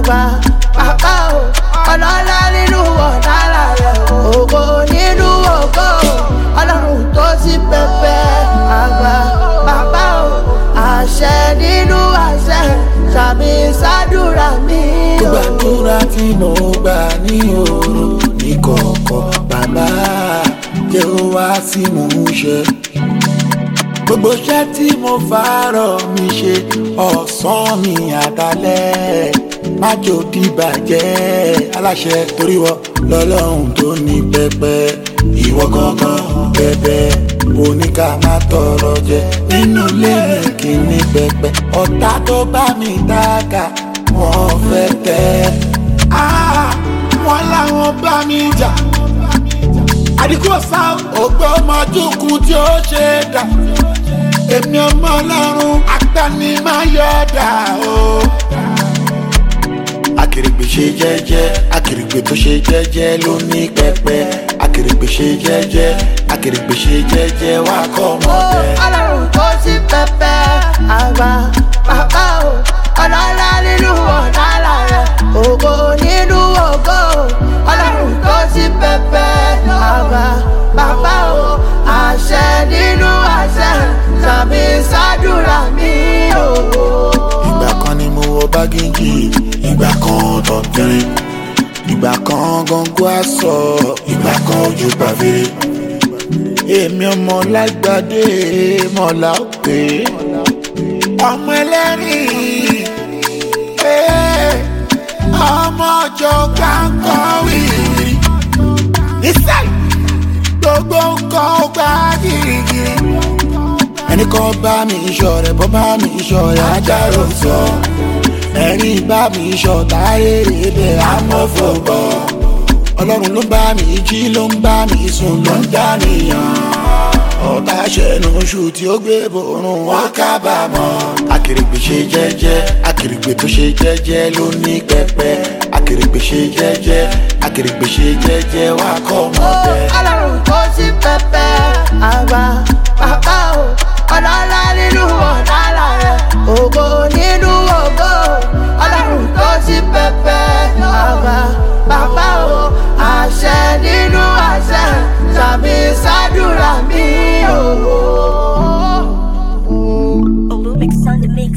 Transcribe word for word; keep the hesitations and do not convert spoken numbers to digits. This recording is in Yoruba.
àgbà bàbá o ọlọ́lá nínú ọ̀nàlà rẹ̀ ògo nínú ògo ọlọ́run tó sí pẹpẹ àgbà bàbá o àṣẹ nínú àṣẹ sàmì sádùrà mi o. gbàdúrà tí mo gbà ní òru ní kọ̀ọ̀kọ̀ bàbá jẹ́ ó wá sí mò ń ṣe. gbogbo iṣẹ́ tí mo fàárọ̀ mi ṣe ọ̀sán mi àtàlẹ́ má jò dìbàjẹ́ aláṣẹ torí wọ lọ́lọ́run tó ní pẹpẹ ìwọ gangan bẹbẹ oníkà má tọrọ jẹ nínú ilé mi kì í ní pẹpẹ ọ̀tá tó bá mi dáka wọ́n fẹ́ tẹ́ wọ́n láwọn bá mi jà àdìkú ọ̀sá ògbó ọmọdúnkún tí ó ṣe dà èmi ọmọ ọlọ́run agbani máa yọ dà o. Akèrègbè ṣe jẹ́jẹ́ akèrègbè tó ṣe jẹ́jẹ́ ló ní pẹpẹ akèrègbè ṣe jẹ́jẹ́ akèrègbè ṣe jẹ́jẹ́ wá kọ́ ọmọdé. ọlọ́run tó sí pẹpẹ àgbà bàbá o ọlọ́lá nínú ọ̀nàlà rẹ̀ ògo nínú ògo ọlọ́run tó sí pẹpẹ àgbà bàbá o àṣẹ nínú àṣẹ sàmì sádùrà mi o. ìgbà kan ni mo wọ bágéjì ìgbà kan tọ̀tẹ̀rẹ̀ ìgbà kan gọ́ngọ́ aṣọ ìgbà kan ojú pàfẹ́rẹ́ èmi ọmọ lágbàdé mọ̀lá òpè ọmọ ẹlẹ́rìn ọmọ ọjọ́ kankan wìrì ìsẹ́yìn gbogbo nǹkan ó gbá gírígírí ẹnì kan bá mi iṣọ́ rẹ̀ bọ́ bá mi iṣọ́ rẹ̀ ajáró sọ ẹni bá mi iṣọ́ táyéré bẹ́ẹ̀ amọ́fọ̀bọ̀ ọlọ́run ló bá mi jí ló ń bá mi sùn ló ń dánìyàn ọ̀tá ṣẹ̀nu oṣù tí ó gbé borun wọn kábàámọ̀. akèrègbè ṣe jẹ́jẹ́ akèrègbè tó ṣe jẹ́jẹ́ ló ní pẹpẹ akèrègbè ṣe jẹ́jẹ́ akèrègbè ṣe jẹ́jẹ́ wá kọ́ ọmọdé. ọlọ́run tó sí pẹpẹ àgbà bàbá o ọlọ́lá nínú ọ̀nàlà rẹ̀ ògo nínú ògo ọlọ́run tó sí pẹpẹ àgbà bàbá o àṣẹ nínú àṣẹ sàmì sádùrà mi o. Olumix on the mix.